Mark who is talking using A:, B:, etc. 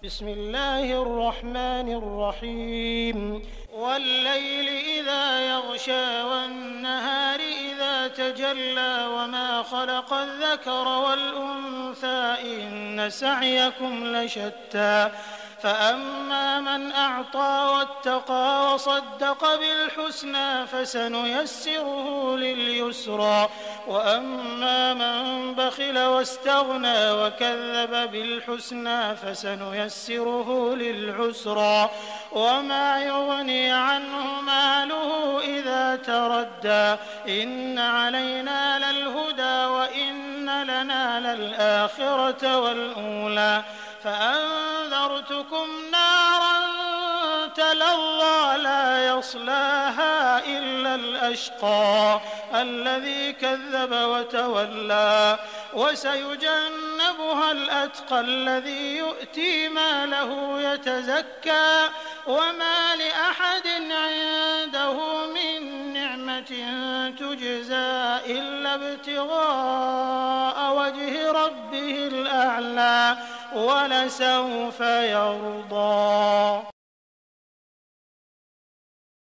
A: بسم الله الرحمن الرحيم والليل إذا يغشى والنهار إذا تجلى وما خلق الذكر والأنثى إن سعيكم لشتى فأما من أعطى واتقى وصدق بالحسنى فسنيسره لليسرى وأما من بخل واستغنى وكذب بالحسنى فسنيسره للعسرى وما يغني عنه ماله إذا تردى إن علينا للهدى وإن لنا للآخرة والأولى فأنذرتكم نارا تلظى لا يصلاها إلا الأشقى الذي كذب وتولى وسيجنبها الأتقى الذي يؤتي ماله يتزكى وما لأحد عنده من نعمة تجزى إلا ابتغاء وجه ربه الأعلى ولسوف يرضى.